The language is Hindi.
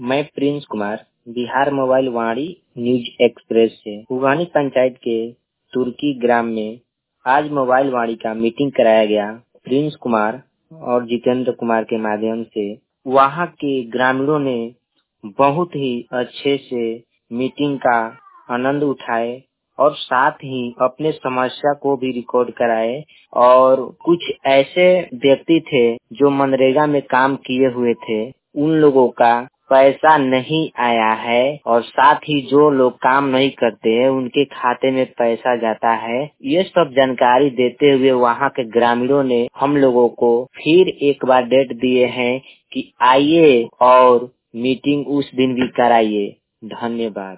मैं Prince Kumar Bihar mobile Vani news express से उगानी पंचायत के तुर्की ग्राम में आज मोबाइल वाणी का मीटिंग कराया गया। प्रिंस कुमार और जितेंद्र कुमार के माध्यम से वहां के ग्रामीणों ने बहुत ही अच्छे से मीटिंग का आनंद उठाए और साथ ही अपने समस्या को भी रिकॉर्ड कराए। और कुछ ऐसे व्यक्ति थे जो मनरेगा में काम किए हुए थे, उन लोगों का पैसा नहीं आया है और साथ ही जो लोग काम नहीं करते हैं उनके खाते में पैसा जाता है। ये सब जानकारी देते हुए वहाँ के ग्रामीणों ने हम लोगों को फिर एक बार डेट दिए हैं कि आइए और मीटिंग उस दिन भी कराइए। धन्यवाद।